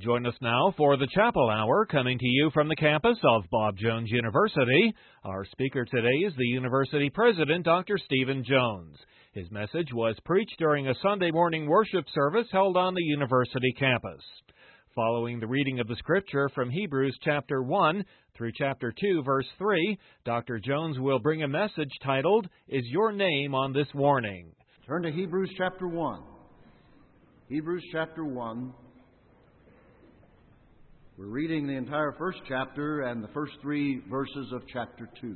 Join us now for the Chapel Hour, coming to you from the campus of Bob Jones University. Our speaker today is the university president, Dr. Stephen Jones. His message was preached during a Sunday morning worship service held on the university campus. Following the reading of the Scripture from Hebrews chapter 1 through chapter 2, verse 3, Dr. Jones will bring a message titled, Is Your Name on This Warning? Turn to Hebrews chapter 1. Hebrews chapter 1. We're reading the entire first chapter and the first 3 verses of chapter 2.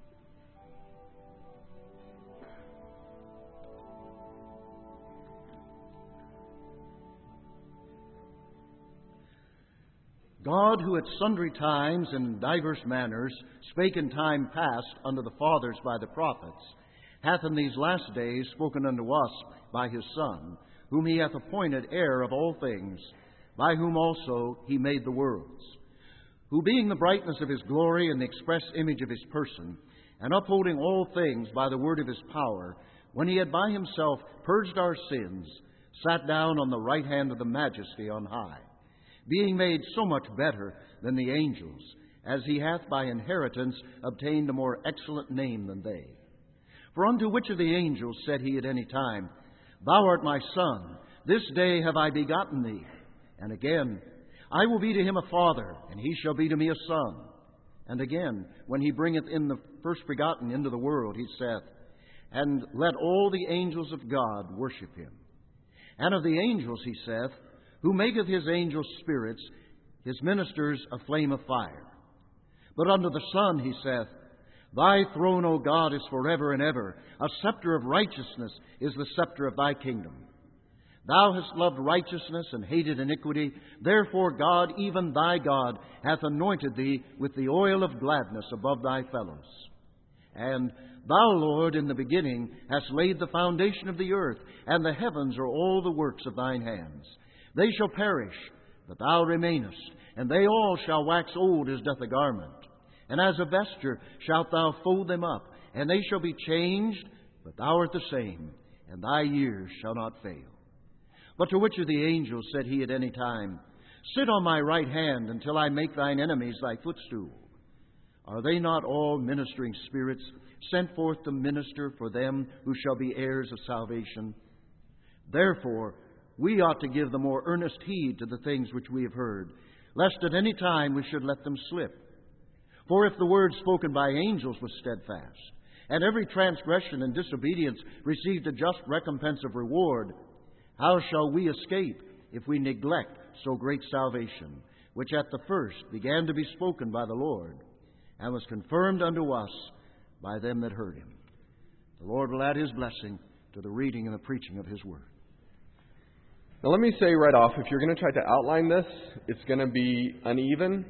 God, who at sundry times and divers manners spake in time past unto the fathers by the prophets, hath in these last days spoken unto us by His Son, whom He hath appointed heir of all things, by whom also He made the worlds, who being the brightness of His glory and the express image of His person, and upholding all things by the word of His power, when He had by Himself purged our sins, sat down on the right hand of the Majesty on high, being made so much better than the angels, as He hath by inheritance obtained a more excellent name than they. For unto which of the angels said He at any time, Thou art my Son, this day have I begotten thee? And again, I will be to him a father, and he shall be to me a son. And again, when He bringeth in the first begotten into the world, He saith, And let all the angels of God worship Him. And of the angels He saith, Who maketh His angels spirits, His ministers a flame of fire. But unto the Son He saith, Thy throne, O God, is forever and ever. A scepter of righteousness is the scepter of Thy kingdom. Thou hast loved righteousness and hated iniquity. Therefore God, even Thy God, hath anointed Thee with the oil of gladness above Thy fellows. And Thou, Lord, in the beginning hast laid the foundation of the earth, and the heavens are all the works of Thine hands. They shall perish, but Thou remainest, and they all shall wax old as doth a garment. And as a vesture shalt Thou fold them up, and they shall be changed, but Thou art the same, and Thy years shall not fail. But to which of the angels said He at any time, Sit on my right hand until I make Thine enemies Thy footstool? Are they not all ministering spirits, sent forth to minister for them who shall be heirs of salvation? Therefore, we ought to give the more earnest heed to the things which we have heard, lest at any time we should let them slip. For if the word spoken by angels was steadfast, and every transgression and disobedience received a just recompense of reward, how shall we escape if we neglect so great salvation, which at the first began to be spoken by the Lord, and was confirmed unto us by them that heard Him? The Lord will add His blessing to the reading and the preaching of His word. Now let me say right off, if you're going to try to outline this, it's going to be uneven.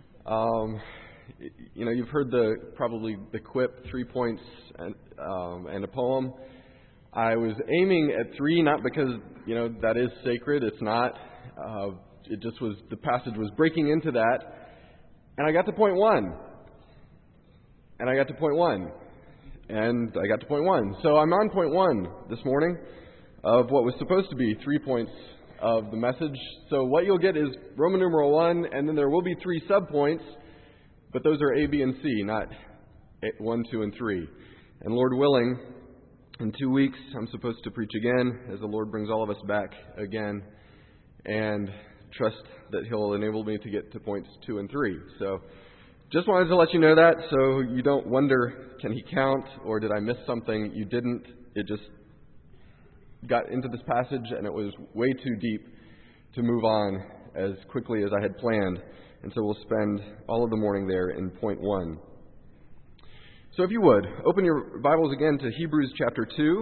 You've heard probably the quip, 3 points and a poem. I was aiming at 3, not because, that is sacred. It's not. It just was, the passage was breaking into that. And I got to point 1. And I got to point 1. And I got to point 1. So I'm on point 1 this morning of what was supposed to be 3 points of the message. So what you'll get is Roman numeral 1, and then there will be 3 subpoints, but those are A, B, and C, not 1, 2, and 3. And Lord willing, in 2 weeks, I'm supposed to preach again as the Lord brings all of us back again, and trust that He'll enable me to get to points 2 and 3. So just wanted to let you know that so you don't wonder, can he count, or did I miss something? You didn't. It just got into this passage, and it was way too deep to move on as quickly as I had planned. And so we'll spend all of the morning there in point 1. So if you would, open your Bibles again to Hebrews chapter 2.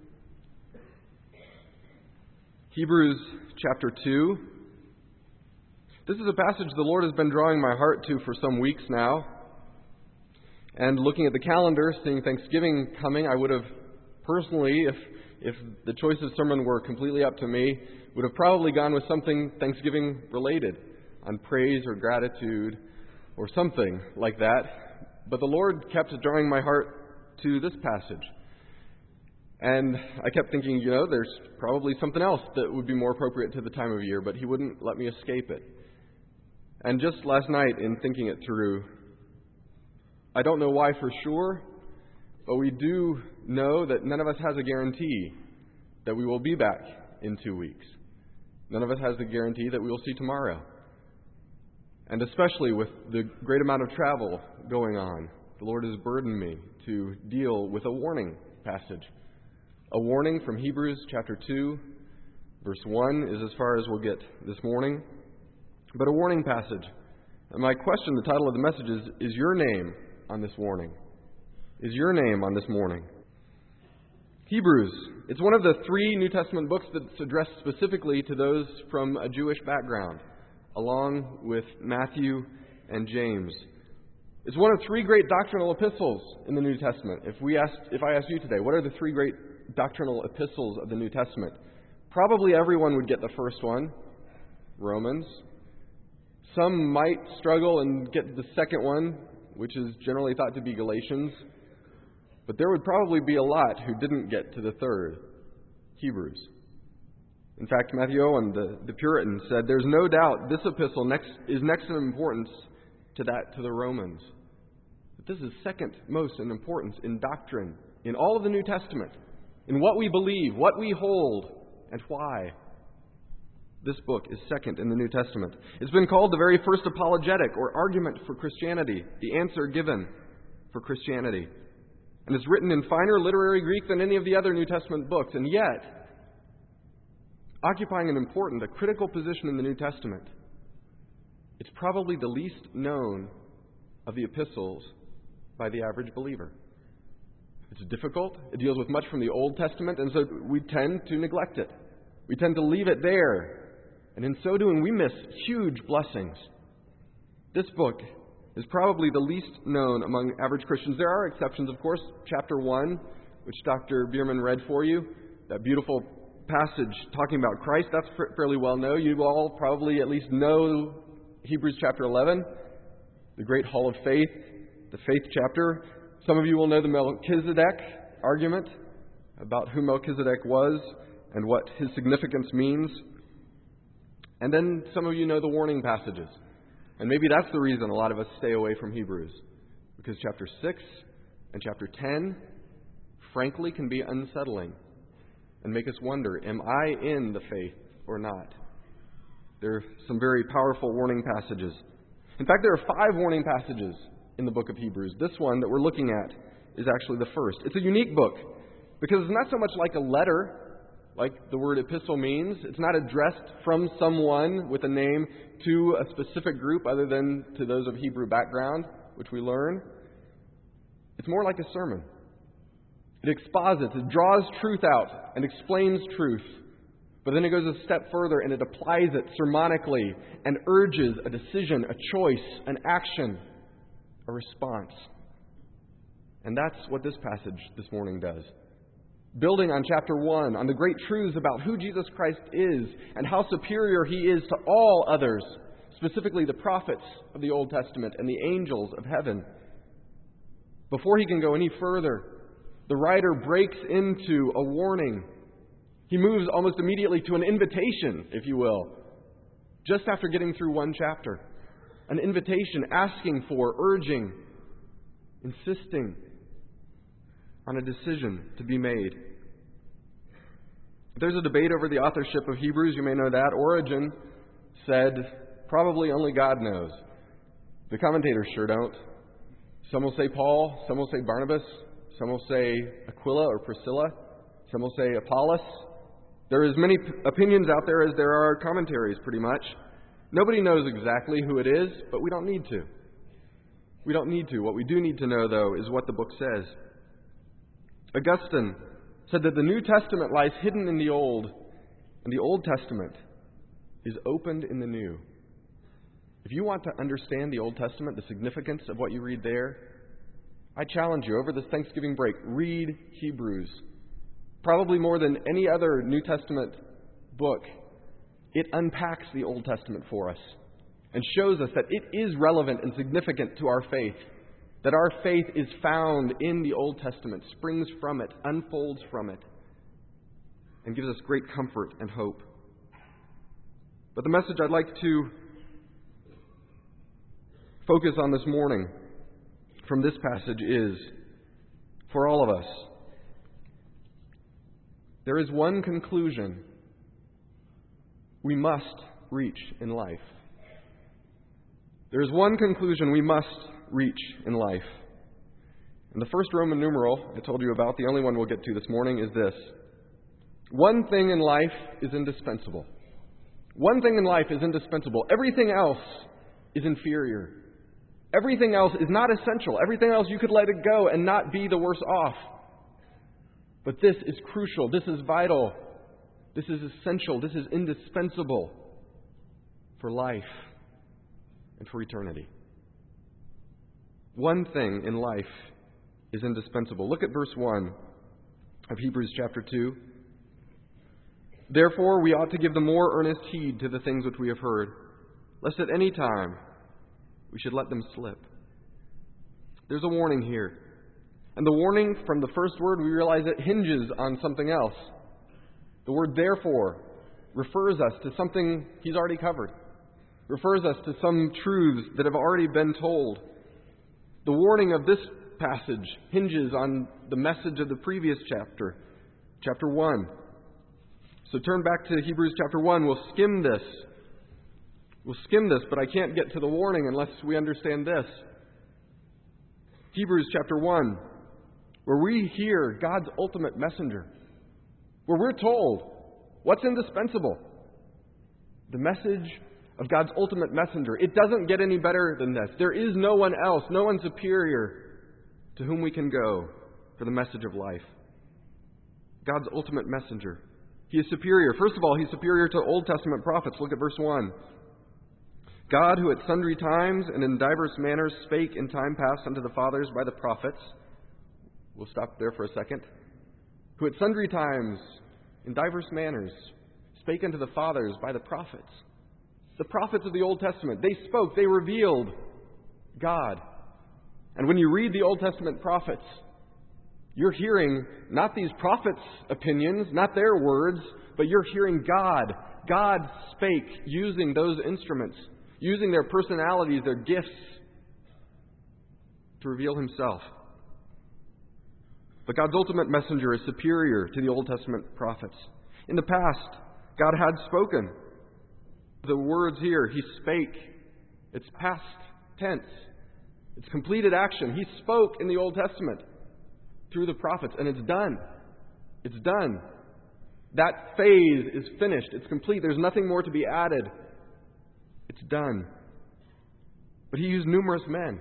Hebrews chapter 2. This is a passage the Lord has been drawing my heart to for some weeks now. And looking at the calendar, seeing Thanksgiving coming, I would have personally, if the choice of sermon were completely up to me, would have probably gone with something Thanksgiving related, on praise or gratitude or something like that. But the Lord kept drawing my heart to this passage. And I kept thinking, there's probably something else that would be more appropriate to the time of year, but he wouldn't let me escape it. And just last night, in thinking it through, I don't know why for sure, but we do know that none of us has a guarantee that we will be back in 2 weeks. None of us has the guarantee that we will see tomorrow. And especially with the great amount of travel going on, the Lord has burdened me to deal with a warning passage. A warning from Hebrews chapter 2, verse 1 is as far as we'll get this morning. But a warning passage. And my question, the title of the message is your name on this warning? Is your name on this morning? Hebrews. It's one of the 3 New Testament books that's addressed specifically to those from a Jewish background, along with Matthew and James. It's one of 3 great doctrinal epistles in the New Testament. If I asked you today, what are the 3 great doctrinal epistles of the New Testament? Probably everyone would get the first one, Romans. Some might struggle and get the second one, which is generally thought to be Galatians. But there would probably be a lot who didn't get to the third, Hebrews. In fact, Matthew Owen, the Puritan, said, there's no doubt this epistle is next in importance to the Romans. But this is second most in importance in doctrine, in all of the New Testament, in what we believe, what we hold, and why. This book is second in the New Testament. It's been called the very first apologetic or argument for Christianity, the answer given for Christianity. And it's written in finer literary Greek than any of the other New Testament books. And yet, occupying a critical position in the New Testament, it's probably the least known of the epistles by the average believer. It's difficult. It deals with much from the Old Testament, and so we tend to neglect it. We tend to leave it there. And in so doing, we miss huge blessings. This book is probably the least known among average Christians. There are exceptions, of course. Chapter 1, which Dr. Bierman read for you, that beautiful passage talking about Christ, that's fairly well known. You all probably at least know Hebrews chapter 11, the great hall of faith, the faith chapter. Some of you will know the Melchizedek argument about who Melchizedek was and what his significance means. And then some of you know the warning passages. And maybe that's the reason a lot of us stay away from Hebrews. Because chapter 6 and chapter 10, frankly, can be unsettling and make us wonder, am I in the faith or not? There are some very powerful warning passages. In fact, there are 5 warning passages in the book of Hebrews. This one that we're looking at is actually the first. It's a unique book because it's not so much like a letter, like the word epistle means. It's not addressed from someone with a name to a specific group other than to those of Hebrew background, which we learn. It's more like a sermon. It exposits, it draws truth out and explains truth. But then it goes a step further and it applies it sermonically and urges a decision, a choice, an action, a response. And that's what this passage this morning does. Building on chapter 1, on the great truths about who Jesus Christ is and how superior He is to all others, specifically the prophets of the Old Testament and the angels of heaven. Before he can go any further, the writer breaks into a warning. He moves almost immediately to an invitation, if you will, just after getting through one chapter. An invitation asking for, urging, insisting on a decision to be made. There's a debate over the authorship of Hebrews. You may know that. Origen said, probably only God knows. The commentators sure don't. Some will say Paul, some will say Barnabas, some will say Aquila or Priscilla, some will say Apollos. There are as many opinions out there as there are commentaries, pretty much. Nobody knows exactly who it is, but we don't need to. We don't need to. What we do need to know, though, is what the book says. Augustine said that the New Testament lies hidden in the Old, and the Old Testament is opened in the New. If you want to understand the Old Testament, the significance of what you read there, I challenge you, over this Thanksgiving break, read Hebrews. Probably more than any other New Testament book, it unpacks the Old Testament for us and shows us that it is relevant and significant to our faith. That our faith is found in the Old Testament, springs from it, unfolds from it. and gives us great comfort and hope. But the message I'd like to focus on this morning from this passage is, for all of us, there is one conclusion we must reach in life. There is one conclusion we must reach in life. And the first Roman numeral I told you about, the only one we'll get to this morning, is this. One thing in life is indispensable. One thing in life is indispensable. Everything else is inferior. Everything else is not essential. Everything else you could let it go and not be the worse off. But this is crucial. This is vital. This is essential. This is indispensable for life and for eternity. One thing in life is indispensable. Look at verse 1 of Hebrews chapter 2. Therefore, we ought to give the more earnest heed to the things which we have heard, lest at any time we should let them slip. There's a warning here. And the warning from the first word, we realize it hinges on something else. The word therefore refers us to something he's already covered. Refers us to some truths that have already been told. The warning of this passage hinges on the message of the previous chapter, chapter 1. So turn back to Hebrews chapter 1. We'll skim this, but I can't get to the warning unless we understand this. Hebrews chapter 1, where we hear God's ultimate messenger, where we're told what's indispensable. The message of God's ultimate messenger. It doesn't get any better than this. There is no one else, no one superior to whom we can go for the message of life. God's ultimate messenger. He is superior. First of all, He's superior to Old Testament prophets. Look at verse 1. God, who at sundry times and in divers manners spake in time past unto the fathers by the prophets. We'll stop there for a second. Who at sundry times in divers manners spake unto the fathers by the prophets. The prophets of the Old Testament, they spoke, they revealed God. And when you read the Old Testament prophets, you're hearing not these prophets' opinions, not their words, but you're hearing God. God spake using those instruments, using their personalities, their gifts, to reveal Himself. But God's ultimate messenger is superior to the Old Testament prophets. In the past, God had spoken. The words here, He spake. It's past tense. It's completed action. He spoke in the Old Testament through the prophets, and it's done. It's done. That phase is finished. It's complete. There's nothing more to be added. It's done. But He used numerous men.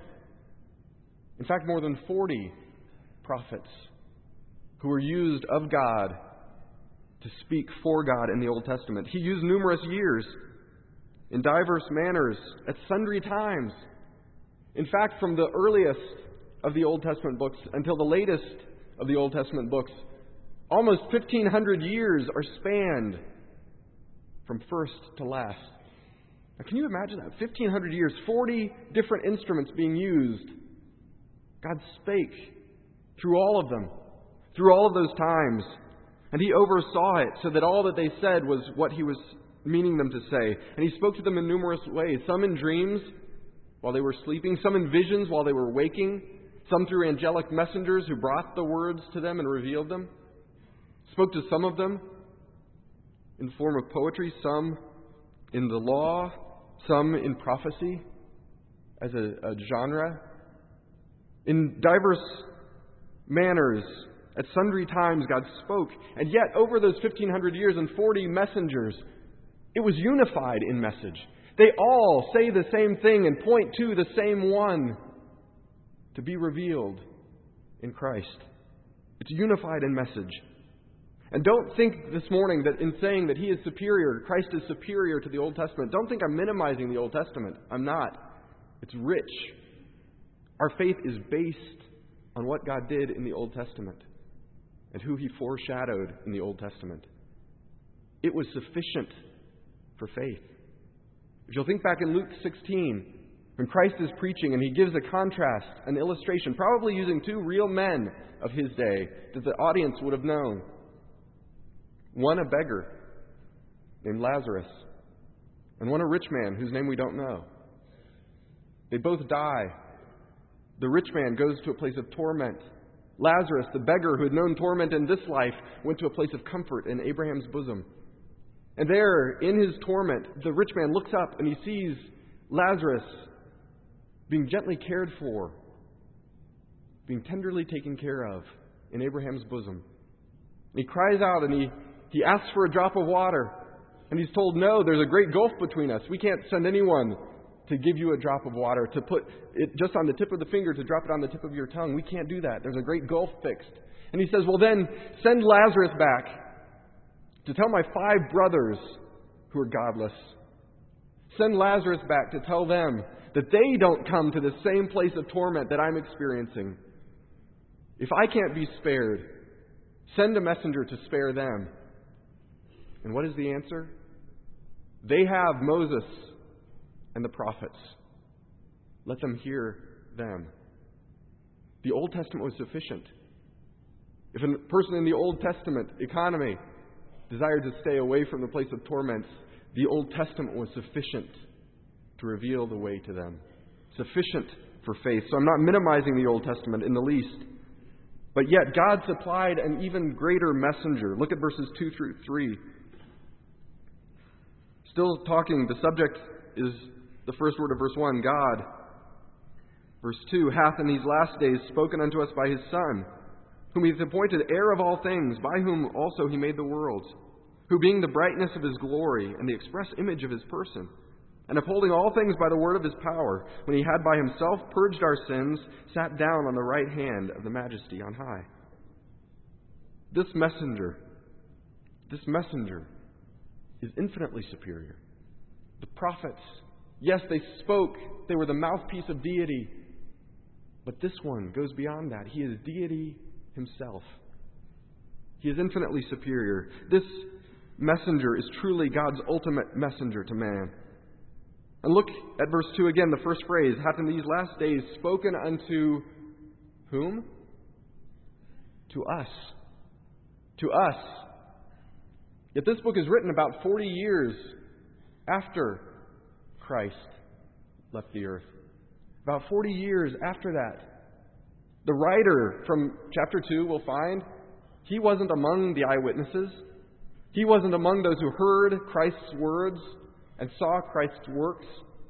In fact, more than 40 prophets who were used of God to speak for God in the Old Testament. He used numerous years in diverse manners at sundry times. In fact, from the earliest of the Old Testament books until the latest of the Old Testament books, almost 1,500 years are spanned from first to last. Now, can you imagine that? 1,500 years, 40 different instruments being used. God spake through all of them, through all of those times. And He oversaw it so that all that they said was what He was meaning them to say. And He spoke to them in numerous ways. Some in dreams while they were sleeping, some in visions while they were waking, some through angelic messengers who brought the words to them and revealed them. Spoke to some of them in the form of poetry, some in the law, some in prophecy as a genre. In diverse manners, at sundry times, God spoke. And yet, over those 1,500 years and 40 messengers, it was unified in message. They all say the same thing and point to the same one to be revealed in Christ. It's unified in message. And don't think this morning that in saying that He is superior, Christ is superior to the Old Testament, don't think I'm minimizing the Old Testament. I'm not. It's rich. Our faith is based on what God did in the Old Testament and who He foreshadowed in the Old Testament. It was sufficient for faith. If you'll think back in Luke 16, when Christ is preaching and He gives a contrast, an illustration, probably using two real men of His day that the audience would have known. One a beggar named Lazarus, and one a rich man whose name we don't know. They both die. The rich man goes to a place of torment. Lazarus, the beggar who had known torment in this life, went to a place of comfort in Abraham's bosom. And there, in his torment, the rich man looks up and he sees Lazarus being gently cared for, being tenderly taken care of in Abraham's bosom. And he cries out and he asks for a drop of water. And he's told, no, there's a great gulf between us. We can't send anyone to give you a drop of water, to put it just on the tip of the finger, to drop it on the tip of your tongue. We can't do that. There's a great gulf fixed. And he says, well then, send Lazarus back to tell my 5 brothers who are godless. Send Lazarus back to tell them that they don't come to the same place of torment that I'm experiencing. If I can't be spared, send a messenger to spare them. And what is the answer? They have Moses and the prophets. Let them hear them. The Old Testament was sufficient. If a person in the Old Testament economy desired to stay away from the place of torments, the Old Testament was sufficient to reveal the way to them. Sufficient for faith. So I'm not minimizing the Old Testament in the least. But yet God supplied an even greater messenger. Look at verses 2 through 3. Still talking, the subject is the first word of verse 1, God. Verse 2, hath in these last days spoken unto us by His Son, whom He hath appointed heir of all things, by whom also He made the worlds, who being the brightness of His glory and the express image of His person, and upholding all things by the word of His power, when He had by Himself purged our sins, sat down on the right hand of the Majesty on high. This messenger is infinitely superior. The prophets, yes, they spoke. They were the mouthpiece of deity. But this one goes beyond that. He is deity Himself. He is infinitely superior. This messenger is truly God's ultimate messenger to man. And look at verse 2 again, the first phrase, hath in these last days spoken unto whom? To us. To us. Yet this book is written about 40 years after Christ left the earth. About 40 years after that. The writer from chapter 2 will find he wasn't among the eyewitnesses. He wasn't among those who heard Christ's words and saw Christ's works.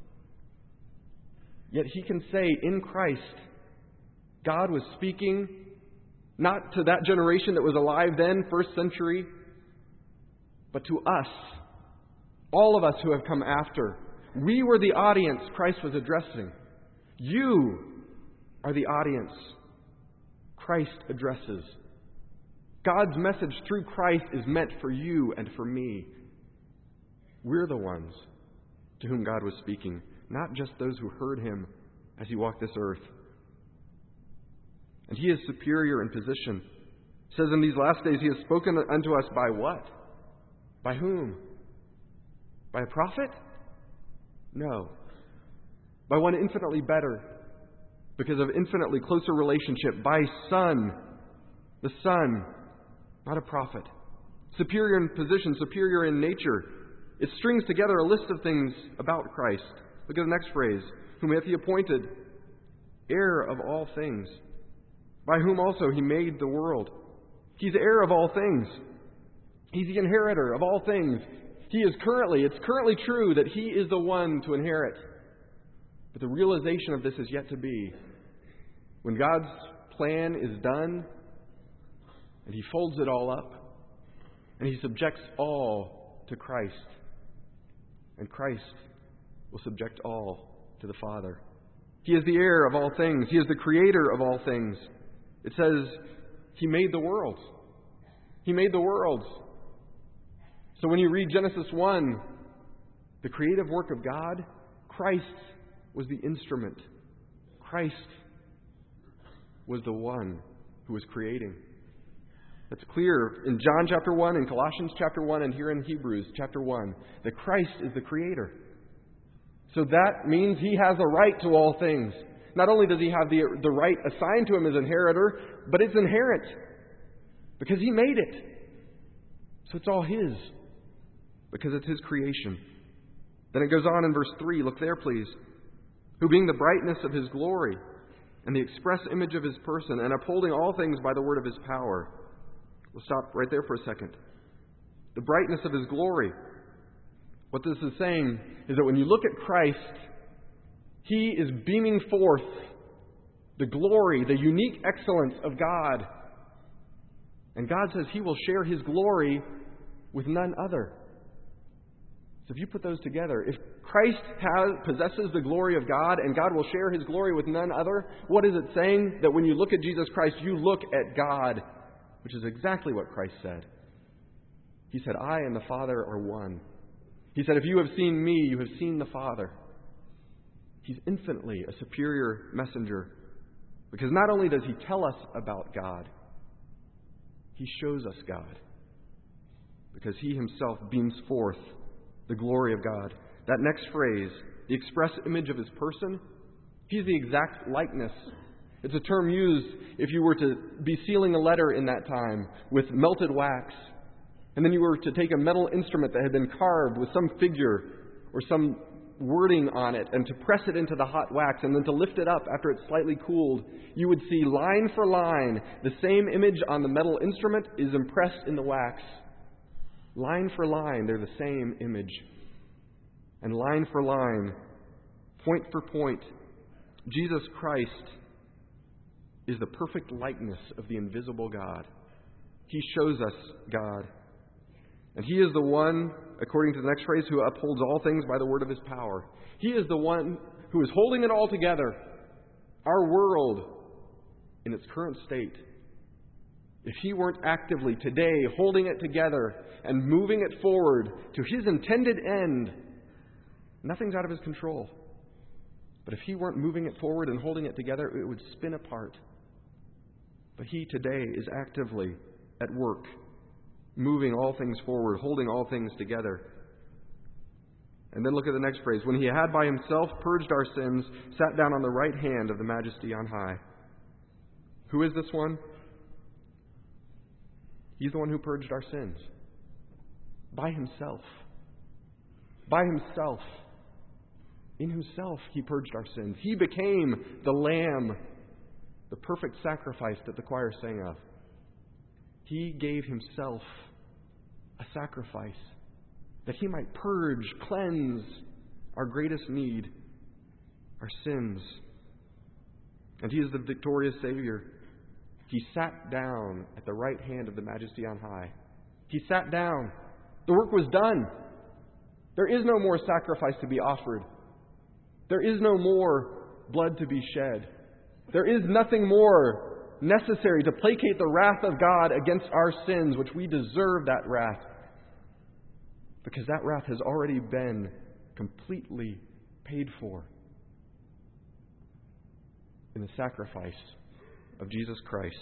Yet he can say, in Christ, God was speaking not to that generation that was alive then, first century, but to us, all of us who have come after. We were the audience Christ was addressing. You are the audience Christ addresses. God's message through Christ is meant for you and for me. We're the ones to whom God was speaking, not just those who heard Him as He walked this earth. And He is superior in position. It says in these last days He has spoken unto us by what? By whom? By a prophet? No. By one infinitely better, because of infinitely closer relationship, by Son. The Son, not a prophet. Superior in position, superior in nature. It strings together a list of things about Christ. Look at the next phrase. Whom hath He appointed heir of all things, by whom also He made the world. He's heir of all things. He's the inheritor of all things. It's currently true that He is the one to inherit. But the realization of this is yet to be. When God's plan is done, and He folds it all up, and He subjects all to Christ, and Christ will subject all to the Father. He is the heir of all things. He is the creator of all things. It says He made the worlds. He made the worlds. So when you read Genesis 1, the creative work of God, Christ was the instrument. Christ was the one who was creating. That's clear in John chapter 1, in Colossians chapter 1, and here in Hebrews chapter 1, that Christ is the creator. So that means He has a right to all things. Not only does He have the right assigned to Him as inheritor, but it's inherent because He made it. So it's all His, because it's His creation. Then it goes on in verse 3. Look there, please. Who being the brightness of His glory and the express image of His person, and upholding all things by the word of His power. We'll stop right there for a second. The brightness of His glory. What this is saying is that when you look at Christ, He is beaming forth the glory, the unique excellence of God. And God says He will share His glory with none other. So if you put those together, if Christ possesses the glory of God and God will share His glory with none other, what is it saying? That when you look at Jesus Christ, you look at God, which is exactly what Christ said. He said, I and the Father are one. He said, if you have seen me, you have seen the Father. He's infinitely a superior messenger, because not only does He tell us about God, He shows us God, because He Himself beams forth the glory of God. That next phrase, the express image of His person, He's the exact likeness. It's a term used if you were to be sealing a letter in that time with melted wax, and then you were to take a metal instrument that had been carved with some figure or some wording on it, and to press it into the hot wax, and then to lift it up after it's slightly cooled. You would see line for line, the same image on the metal instrument is impressed in the wax. Line for line, they're the same image. And line for line, point for point, Jesus Christ is the perfect likeness of the invisible God. He shows us God. And He is the one, according to the next phrase, who upholds all things by the word of His power. He is the one who is holding it all together. Our world, in its current state, if He weren't actively today holding it together and moving it forward to His intended end, nothing's out of His control. But if He weren't moving it forward and holding it together, it would spin apart. But He today is actively at work, moving all things forward, holding all things together. And then look at the next phrase. When He had by Himself purged our sins, sat down on the right hand of the Majesty on high. Who is this one? He's the one who purged our sins. By Himself. By Himself. In Himself He purged our sins. He became the Lamb, the perfect sacrifice that the choir sang of. He gave Himself a sacrifice that He might purge, cleanse our greatest need, our sins. And He is the victorious Savior. He sat down at the right hand of the Majesty on high. He sat down. The work was done. There is no more sacrifice to be offered. There is no more blood to be shed. There is nothing more necessary to placate the wrath of God against our sins, which we deserve that wrath, because that wrath has already been completely paid for in the sacrifice of Jesus Christ.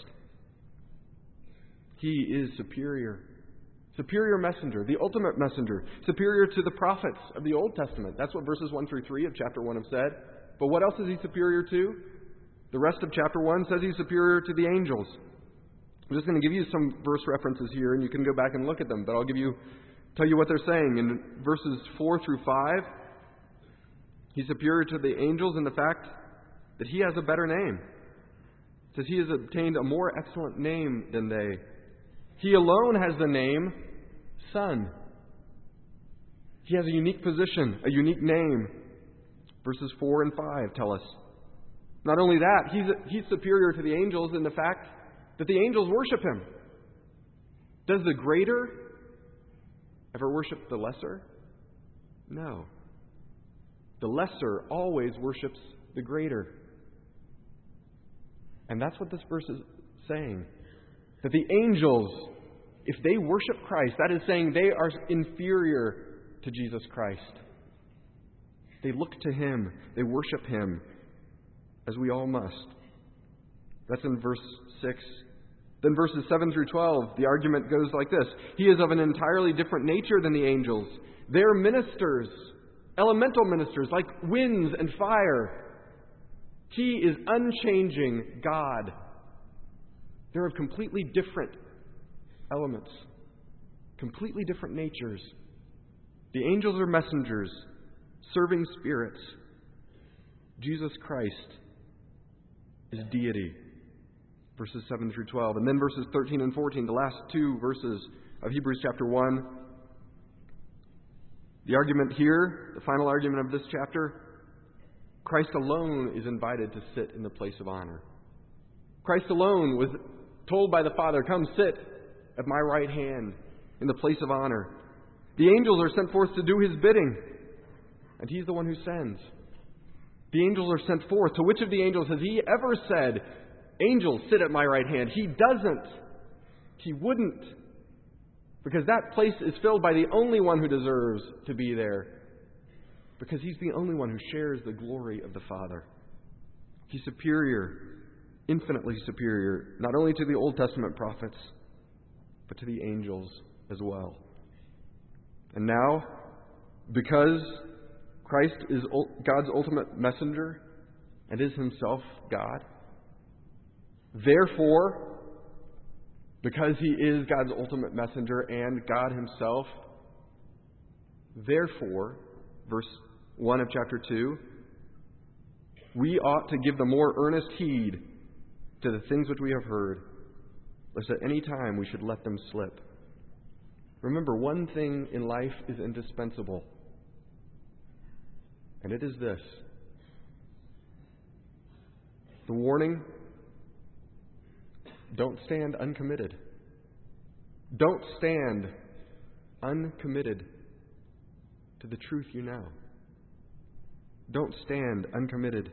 He is superior. Superior messenger, the ultimate messenger, superior to the prophets of the Old Testament. That's what verses 1 through 3 of chapter 1 have said. But what else is He superior to? The rest of chapter 1 says He's superior to the angels. I'm just going to give you some verse references here, and you can go back and look at them. But I'll tell you what they're saying. In verses 4 through 5, He's superior to the angels in the fact that He has a better name. It says He has obtained a more excellent name than they. He alone has the name Son. He has a unique position, a unique name. Verses 4 and 5 tell us. Not only that, He's superior to the angels in the fact that the angels worship Him. Does the greater ever worship the lesser? No. The lesser always worships the greater. And that's what this verse is saying. That the angels, if they worship Christ, that is saying they are inferior to Jesus Christ. They look to Him. They worship Him, as we all must. That's in verse 6. Then verses 7 through 12, the argument goes like this. He is of an entirely different nature than the angels. They're ministers, elemental ministers, like winds and fire. He is unchanging God. They're of completely different elements, completely different natures. The angels are messengers, serving spirits. Jesus Christ is deity. Verses 7 through 12. And then verses 13 and 14, the last two verses of Hebrews chapter 1. The argument here, the final argument of this chapter, Christ alone is invited to sit in the place of honor. Christ alone was told by the Father, come sit at my right hand in the place of honor. The angels are sent forth to do His bidding, and He's the one who sends. The angels are sent forth. To which of the angels has He ever said, angels, sit at my right hand? He doesn't. He wouldn't. Because that place is filled by the only one who deserves to be there. Because He's the only one who shares the glory of the Father. He's superior, infinitely superior, not only to the Old Testament prophets, but to the angels as well. And now, because Christ is God's ultimate messenger and is Himself God, therefore, because He is God's ultimate messenger and God Himself, therefore, verse 1 of chapter 2, we ought to give the more earnest heed to the things which we have heard, lest at any time we should let them slip. Remember, one thing in life is indispensable, and it is this. The warning, don't stand uncommitted. Don't stand uncommitted to the truth you know. Don't stand uncommitted.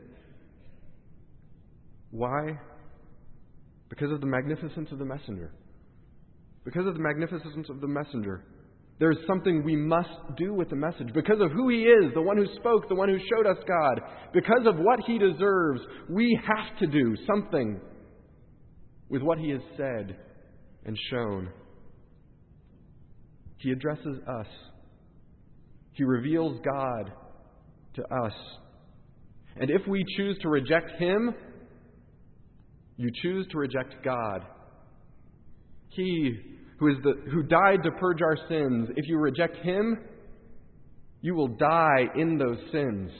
Why? Because of the magnificence of the messenger. Because of the magnificence of the messenger. There is something we must do with the message. Because of who He is, the one who spoke, the one who showed us God. Because of what He deserves, we have to do something with what He has said and shown. He addresses us. He reveals God to us. And if we choose to reject Him, you choose to reject God. He who died to purge our sins, if you reject Him, you will die in those sins.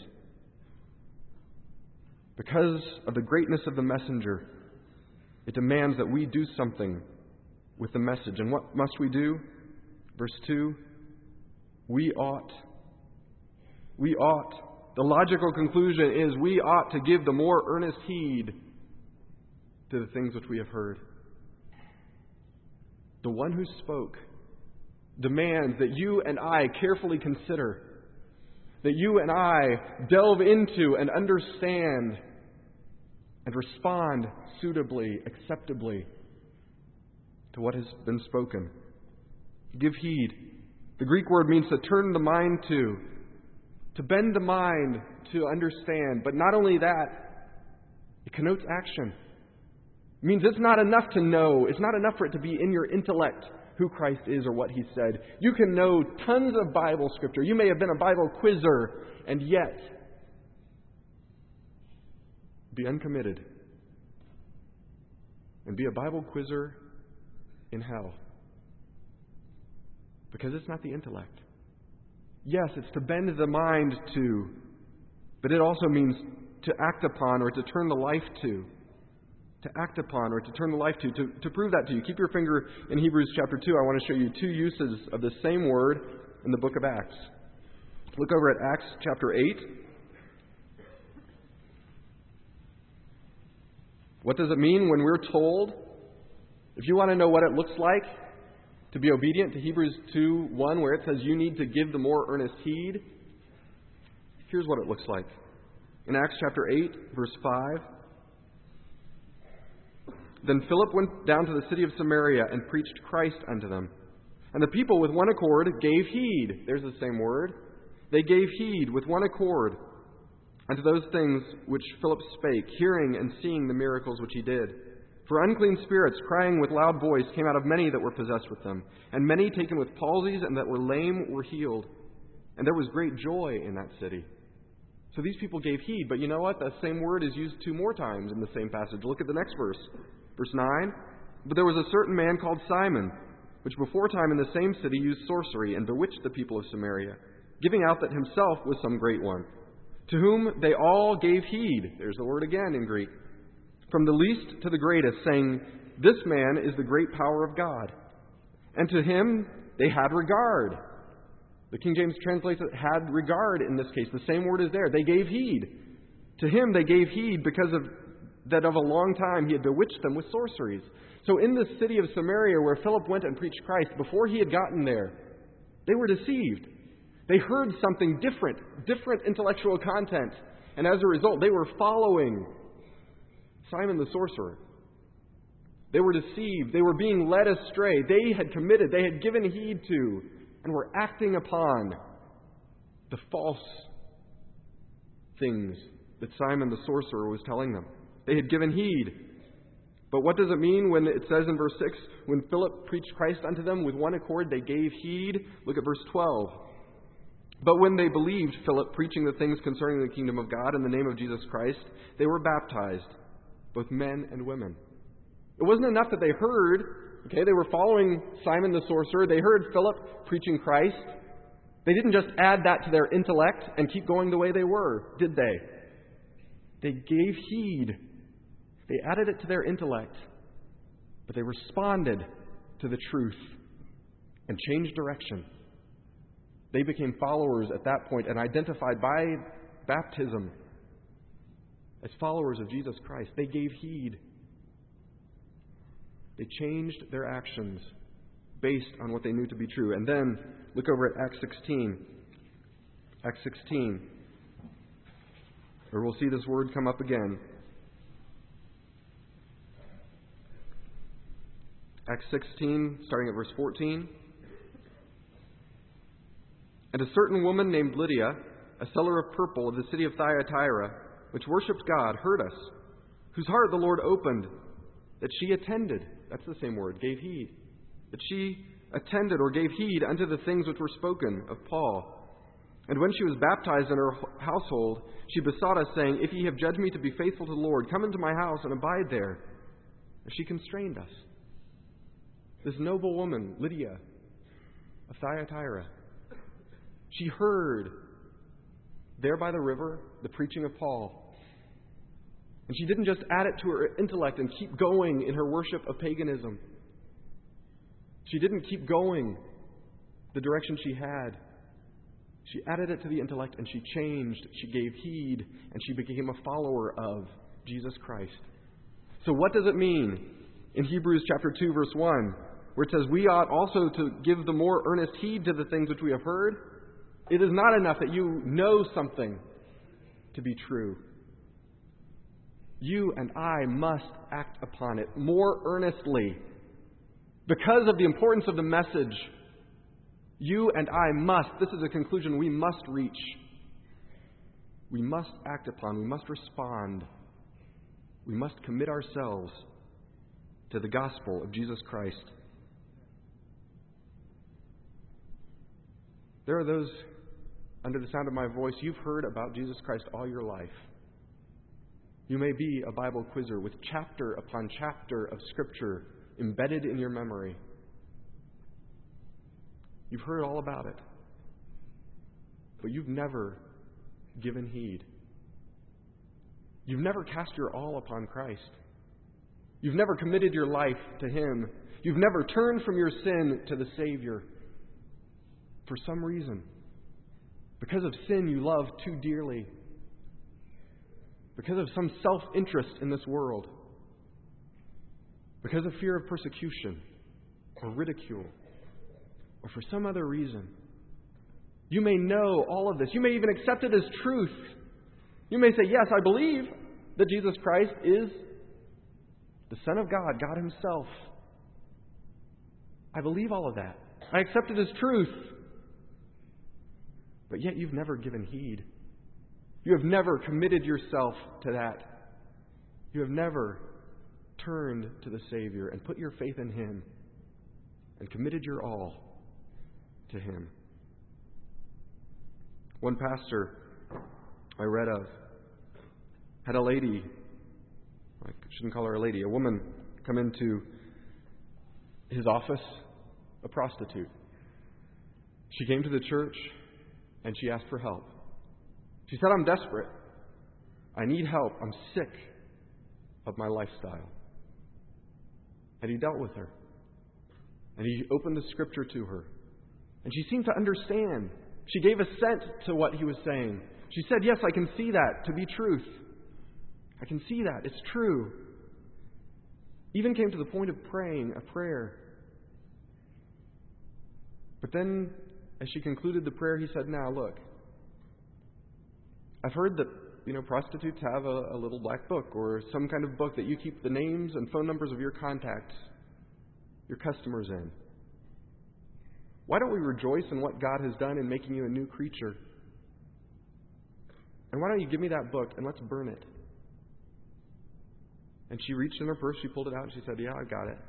Because of the greatness of the messenger, it demands that we do something with the message. And what must we do? Verse 2, we ought. The logical conclusion is we ought to give the more earnest heed to the things which we have heard. The one who spoke demands that you and I carefully consider, that you and I delve into and understand and respond suitably, acceptably to what has been spoken. Give heed. The Greek word means to turn the mind to bend the mind to understand. But not only that, it connotes action. It means it's not enough to know. It's not enough for it to be in your intellect who Christ is or what He said. You can know tons of Bible scripture. You may have been a Bible quizzer and yet be uncommitted and be a Bible quizzer in hell. Because it's not the intellect. Yes, it's to bend the mind to, but it also means to act upon or to turn the life to. To act upon or to turn the life to prove that to you. Keep your finger in Hebrews chapter 2. I want to show you two uses of the same word in the book of Acts. Look over at Acts chapter 8. What does it mean when we're told, if you want to know what it looks like to be obedient to Hebrews 2:1, where it says you need to give the more earnest heed? Here's what it looks like. In Acts chapter 8, verse 5, then Philip went down to the city of Samaria and preached Christ unto them. And the people with one accord gave heed. There's the same word. They gave heed with one accord unto those things which Philip spake, hearing and seeing the miracles which he did. For unclean spirits, crying with loud voice, came out of many that were possessed with them. And many taken with palsies and that were lame were healed. And there was great joy in that city. So these people gave heed. But you know what? That same word is used 2 more times in the same passage. Look at the next verse. Verse 9. But there was a certain man called Simon, which before time in the same city used sorcery and bewitched the people of Samaria, giving out that himself was some great one, to whom they all gave heed. There's the word again in Greek. From the least to the greatest, saying, "This man is the great power of God." And to him they had regard. The King James translates it had regard in this case. The same word is there. They gave heed. To him they gave heed because of a long time he had bewitched them with sorceries. So in the city of Samaria where Philip went and preached Christ, before he had gotten there, they were deceived. They heard something different intellectual content. And as a result, they were following Simon the sorcerer. They were deceived. They were being led astray. They had committed, they had given heed to, and were acting upon the false things that Simon the sorcerer was telling them. They had given heed. But what does it mean when it says in verse 6, when Philip preached Christ unto them with one accord, they gave heed? Look at verse 12. But when they believed Philip preaching the things concerning the kingdom of God in the name of Jesus Christ, they were baptized, both men and women. It wasn't enough that they heard, they were following Simon the sorcerer. They heard Philip preaching Christ. They didn't just add that to their intellect and keep going the way they were, did they? They gave heed. They added it to their intellect, but they responded to the truth and changed direction. They became followers at that point and identified by baptism as followers of Jesus Christ. They gave heed. They changed their actions based on what they knew to be true. And then look over at Acts 16. Acts 16, where we'll see this word come up again. Acts 16, starting at verse 14. And a certain woman named Lydia, a seller of purple of the city of Thyatira, which worshipped God, heard us, whose heart the Lord opened, that she attended, that's the same word, gave heed, that she attended or gave heed unto the things which were spoken of Paul. And when she was baptized in her household, she besought us, saying, If ye have judged me to be faithful to the Lord, come into my house and abide there. And she constrained us. This noble woman, Lydia of Thyatira, she heard there by the river the preaching of Paul. And she didn't just add it to her intellect and keep going in her worship of paganism. She didn't keep going the direction she had. She added it to the intellect and she changed. She gave heed and she became a follower of Jesus Christ. So what does it mean in Hebrews chapter 2 verse 1 where it says we ought also to give the more earnest heed to the things which we have heard? It is not enough that you know something to be true. You and I must act upon it more earnestly. Because of the importance of the message, you and I must, this is a conclusion we must reach. We must act upon, we must respond. We must commit ourselves to the gospel of Jesus Christ. There are those under the sound of my voice, you've heard about Jesus Christ all your life. You may be a Bible quizzer with chapter upon chapter of Scripture embedded in your memory. You've heard all about it. But you've never given heed. You've never cast your all upon Christ. You've never committed your life to Him. You've never turned from your sin to the Savior. For some reason. Because of sin you love too dearly. Because of some self-interest in this world. Because of fear of persecution or ridicule or for some other reason. You may know all of this. You may even accept it as truth. You may say, yes, I believe that Jesus Christ is the Son of God, God Himself. I believe all of that. I accept it as truth. But yet you've never given heed. You have never committed yourself to that. You have never turned to the Savior and put your faith in Him and committed your all to Him. One pastor I read of had a lady, I shouldn't call her a lady, a woman come into his office a prostitute. She came to the church and she asked for help. She said, I'm desperate. I need help. I'm sick of my lifestyle. And he dealt with her. And he opened the Scripture to her. And she seemed to understand. She gave assent to what he was saying. She said, yes, I can see that to be truth. I can see that. It's true. Even came to the point of praying a prayer. But then, as she concluded the prayer, he said, now look, I've heard that, prostitutes have a little black book or some kind of book that you keep the names and phone numbers of your contacts, your customers in. Why don't we rejoice in what God has done in making you a new creature? And why don't you give me that book and let's burn it? And she reached in her purse, she pulled it out, and she said, yeah, I got it.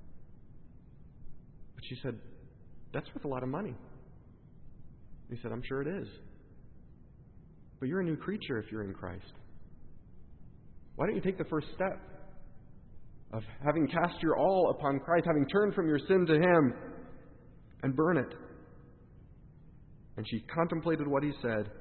But she said, that's worth a lot of money. He said, I'm sure it is. But you're a new creature if you're in Christ. Why don't you take the first step of having cast your all upon Christ, having turned from your sin to Him, and burn it? And she contemplated what he said.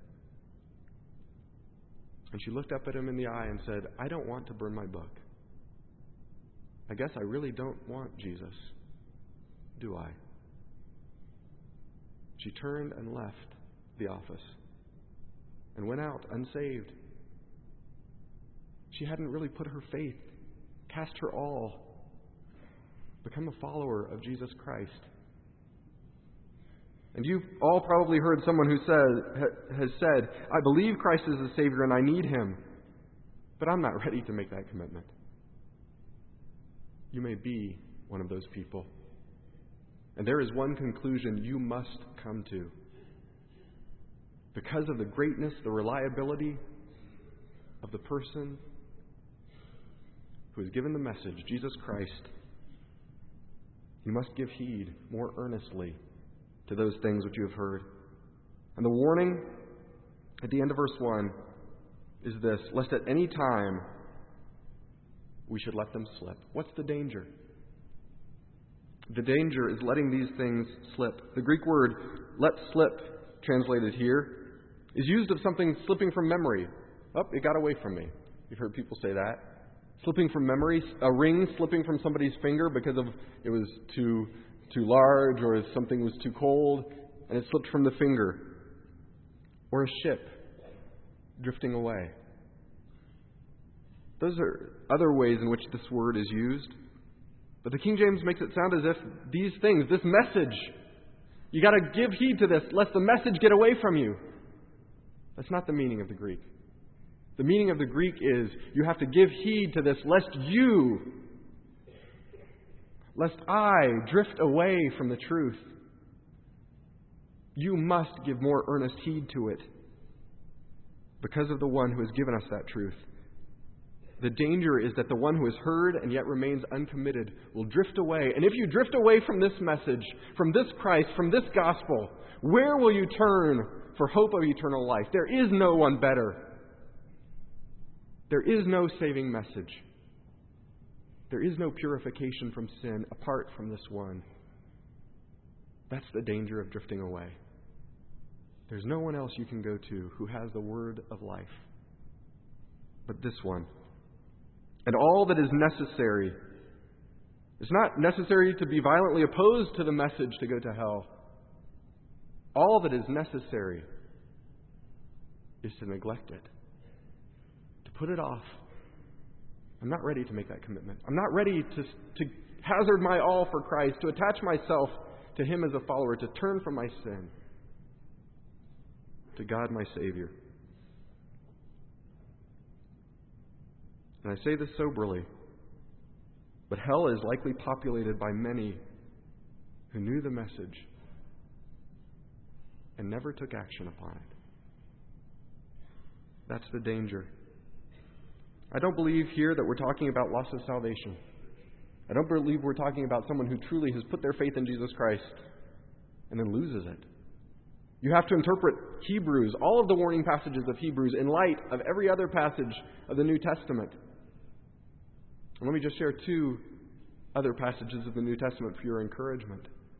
And she looked up at him in the eye and said, I don't want to burn my book. I guess I really don't want Jesus, do I? She turned and left the office and went out unsaved. She hadn't really put her faith, cast her all, become a follower of Jesus Christ. And you've all probably heard someone who has said, I believe Christ is the Savior and I need Him, but I'm not ready to make that commitment. You may be one of those people. And there is one conclusion you must come to. Because of the greatness, the reliability of the person who has given the message, Jesus Christ, you must give heed more earnestly to those things which you have heard. And the warning at the end of verse 1 is this: lest at any time we should let them slip. What's the danger? The danger is letting these things slip. The Greek word let slip, translated here, is used of something slipping from memory. Oh, it got away from me. You've heard people say that. Slipping from memory, a ring slipping from somebody's finger because of it was too large or something was too cold and it slipped from the finger. Or a ship drifting away. Those are other ways in which this word is used. But the King James makes it sound as if these things, this message, you got to give heed to this, lest the message get away from you. That's not the meaning of the Greek. The meaning of the Greek is you have to give heed to this, lest I drift away from the truth. You must give more earnest heed to it because of the one who has given us that truth. The danger is that the one who has heard and yet remains uncommitted will drift away. And if you drift away from this message, from this Christ, from this gospel, where will you turn for hope of eternal life? There is no one better. There is no saving message. There is no purification from sin apart from this one. That's the danger of drifting away. There's no one else you can go to who has the word of life but this one. And all that is necessary, it's not necessary to be violently opposed to the message to go to hell. All that is necessary is to neglect it, to put it off. I'm not ready to make that commitment. I'm not ready to hazard my all for Christ, to attach myself to Him as a follower, to turn from my sin to God my Savior. And I say this soberly, but hell is likely populated by many who knew the message and never took action upon it. That's the danger. I don't believe here that we're talking about loss of salvation. I don't believe we're talking about someone who truly has put their faith in Jesus Christ and then loses it. You have to interpret Hebrews, all of the warning passages of Hebrews, in light of every other passage of the New Testament. And let me just share two other passages of the New Testament for your encouragement.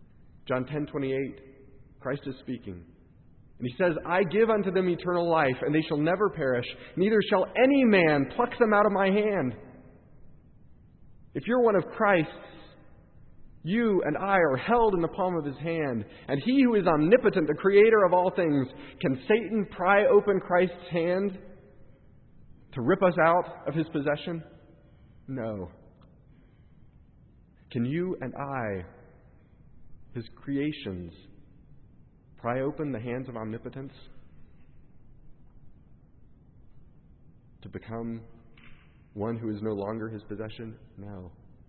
John 10:28, Christ is speaking. And he says, I give unto them eternal life, and they shall never perish, neither shall any man pluck them out of my hand. If you're one of Christ's, you and I are held in the palm of his hand. And he who is omnipotent, the creator of all things, can Satan pry open Christ's hand to rip us out of his possession? No. Can you and I, his creations, pry open the hands of omnipotence to become one who is no longer his possession? No.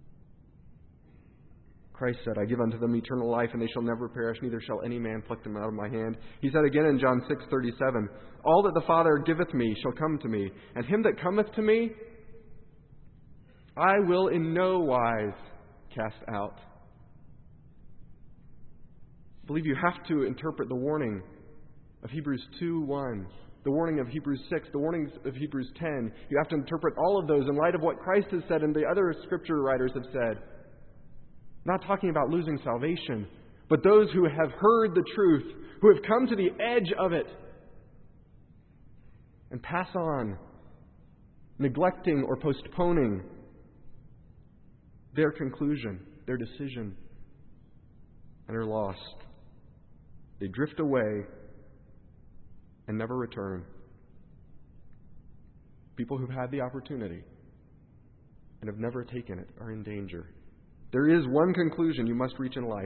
Christ said, I give unto them eternal life, and they shall never perish, neither shall any man pluck them out of my hand. He said again in John 6:37, all that the Father giveth me shall come to me, and him that cometh to me I will in no wise cast out. I believe you have to interpret the warning of Hebrews 2:1, the warning of Hebrews 6, the warnings of Hebrews 10. You have to interpret all of those in light of what Christ has said and the other scripture writers have said. Not talking about losing salvation, but those who have heard the truth, who have come to the edge of it, and pass on, neglecting or postponing their conclusion, their decision, and are lost. They drift away and never return. People who've had the opportunity and have never taken it are in danger. There is one conclusion you must reach in life.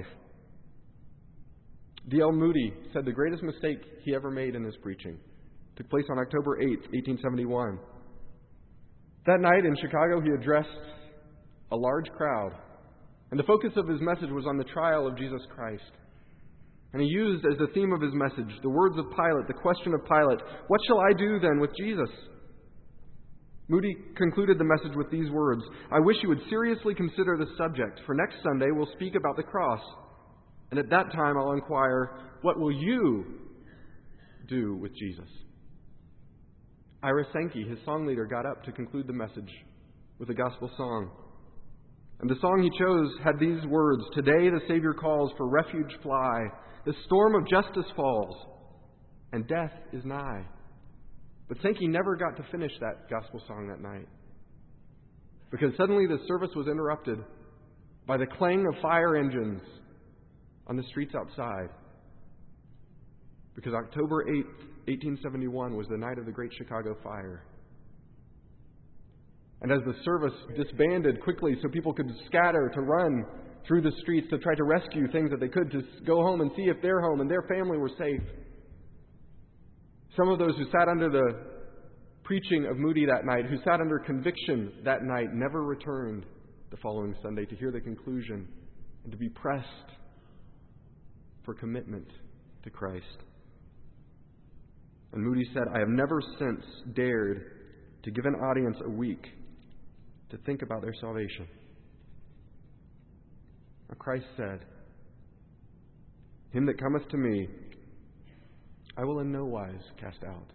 D.L. Moody said the greatest mistake he ever made in his preaching took place on October 8th, 1871. That night in Chicago, he addressed a large crowd, and the focus of his message was on the trial of Jesus Christ. And he used as the theme of his message the words of Pilate, the question of Pilate, what shall I do then with Jesus? Moody concluded the message with these words, I wish you would seriously consider the subject, for next Sunday we'll speak about the cross. And at that time I'll inquire, what will you do with Jesus? Ira Sankey, his song leader, got up to conclude the message with a gospel song. And the song he chose had these words, today the Savior calls, for refuge fly, the storm of justice falls, and death is nigh. But Sankey never got to finish that gospel song that night, because suddenly the service was interrupted by the clang of fire engines on the streets outside. Because October 8th, 1871 was the night of the Great Chicago Fire. And as the service disbanded quickly so people could scatter to run through the streets to try to rescue things that they could, to go home and see if their home and their family were safe, some of those who sat under the preaching of Moody that night, who sat under conviction that night, never returned the following Sunday to hear the conclusion and to be pressed for commitment to Christ. And Moody said, I have never since dared to give an audience a week to think about their salvation. Now Christ said, him that cometh to me, I will in no wise cast out.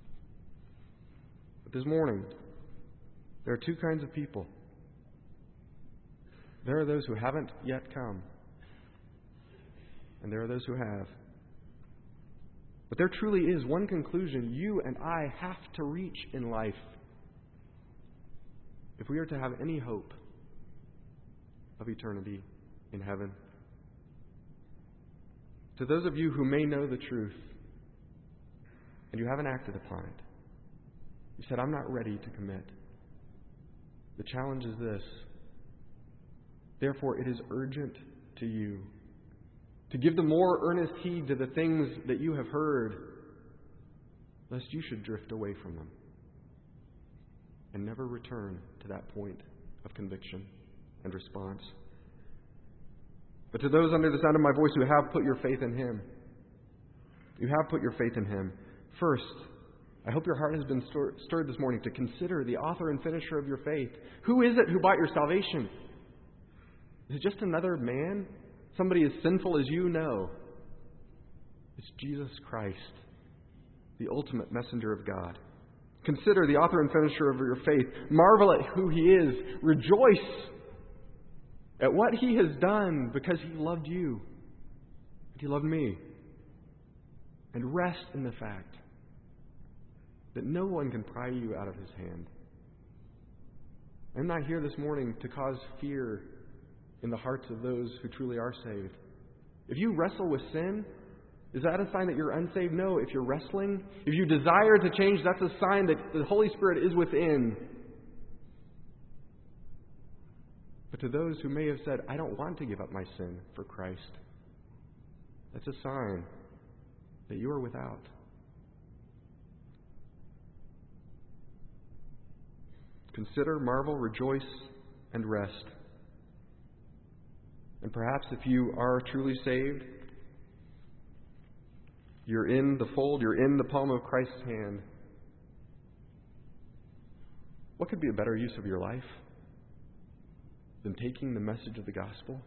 But this morning, there are two kinds of people. There are those who haven't yet come, and there are those who have. But there truly is one conclusion you and I have to reach in life if we are to have any hope of eternity in heaven. To those of you who may know the truth and you haven't acted upon it, you said, I'm not ready to commit. The challenge is this. Therefore, it is urgent to you to give the more earnest heed to the things that you have heard, lest you should drift away from them and never return to that point of conviction and response. But to those under the sound of my voice who have put your faith in Him, you have put your faith in Him, first, I hope your heart has been stirred this morning to consider the author and finisher of your faith. Who is it who bought your salvation? Is it just another man? Somebody as sinful as you? No. It's Jesus Christ, the ultimate messenger of God. Consider the author and finisher of your faith. Marvel at who He is. Rejoice at what He has done because He loved you. that He loved me. And rest in the fact that no one can pry you out of His hand. I'm not here this morning to cause fear in the hearts of those who truly are saved. If you wrestle with sin, is that a sign that you're unsaved? No. If you're wrestling, if you desire to change, that's a sign that the Holy Spirit is within. But to those who may have said, I don't want to give up my sin for Christ, that's a sign that you are without. Consider, marvel, rejoice, and rest. And perhaps if you are truly saved, you're in the fold, you're in the palm of Christ's hand. What could be a better use of your life than taking the message of the gospel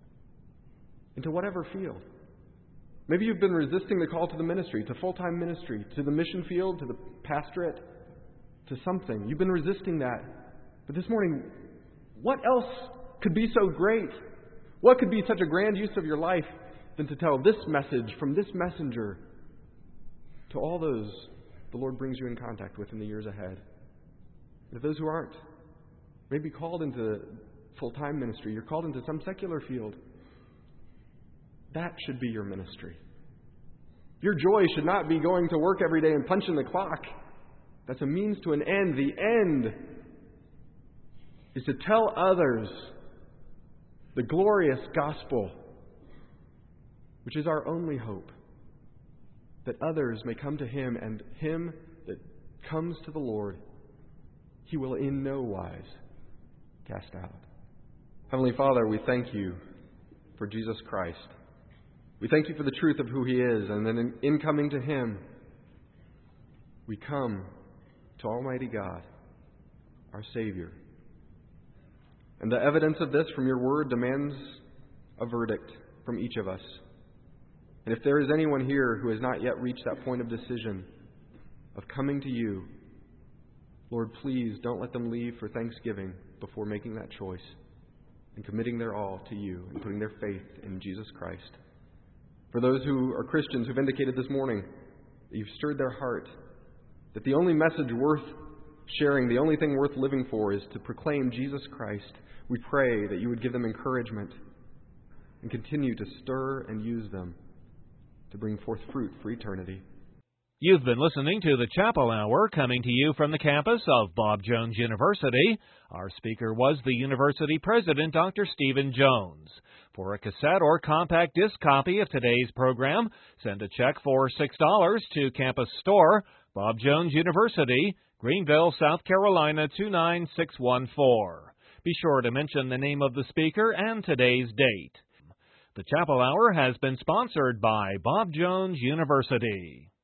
into whatever field? Maybe you've been resisting the call to the ministry, to full-time ministry, to the mission field, to the pastorate, to something. You've been resisting that. But this morning, what else could be so great? What could be such a grand use of your life than to tell this message from this messenger to all those the Lord brings you in contact with in the years ahead? And if those who aren't maybe called into full-time ministry, you're called into some secular field, that should be your ministry. Your joy should not be going to work every day and punching the clock. That's a means to an end. The end is to tell others the glorious gospel, which is our only hope, that others may come to Him, and him that comes to the Lord, He will in no wise cast out. Heavenly Father, we thank You for Jesus Christ. We thank You for the truth of who He is, and then in coming to Him, we come to Almighty God, our Savior. And the evidence of this from Your Word demands a verdict from each of us. And if there is anyone here who has not yet reached that point of decision, of coming to You, Lord, please don't let them leave for Thanksgiving before making that choice and committing their all to You and putting their faith in Jesus Christ. For those who are Christians who've indicated this morning that You've stirred their heart, that the only message worth sharing, the only thing worth living for is to proclaim Jesus Christ, we pray that You would give them encouragement and continue to stir and use them to bring forth fruit for eternity. You've been listening to the Chapel Hour, coming to you from the campus of Bob Jones University. Our speaker was the university president, Dr. Stephen Jones. For a cassette or compact disc copy of today's program, send a check for $6 to Campus Store, Bob Jones University, Greenville, South Carolina 29614. Be sure to mention the name of the speaker and today's date. The Chapel Hour has been sponsored by Bob Jones University.